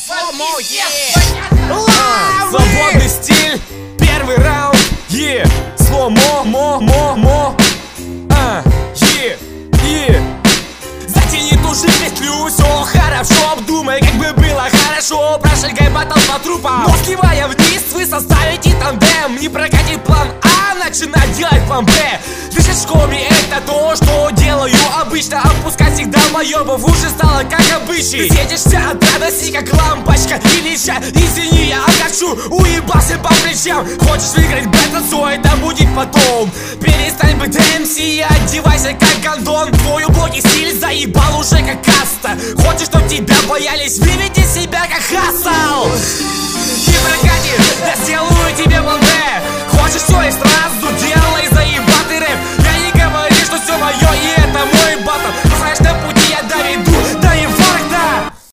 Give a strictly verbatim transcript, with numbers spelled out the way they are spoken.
Свободный стиль, первый раунд, е, сломо, мо, мо, мо, а, е, е. Затяни ту же петлю, все хорошо, обдумай, как бы было хорошо. Прошагай батл по трупам, но сливая вниз, вы составите тандем. Не прокатит план А, начинай делать план Б. Слышать в школе это то, что делаю обычно. Отпускать всегда моебов уже стало как обычай. Ты светишься от радости, как лампочка или чай. Извини, я хочу, уебался по плечам. Хочешь выиграть бэтл, все это будет потом. Перестань быть эм си и одевайся как гондон. Твой убогий стиль заебал уже как каста. Хочешь, чтоб тебя боялись, выведи себя как хассал. Не прокатит, я сделаю тебе план Б. Хочешь все и сразу делай.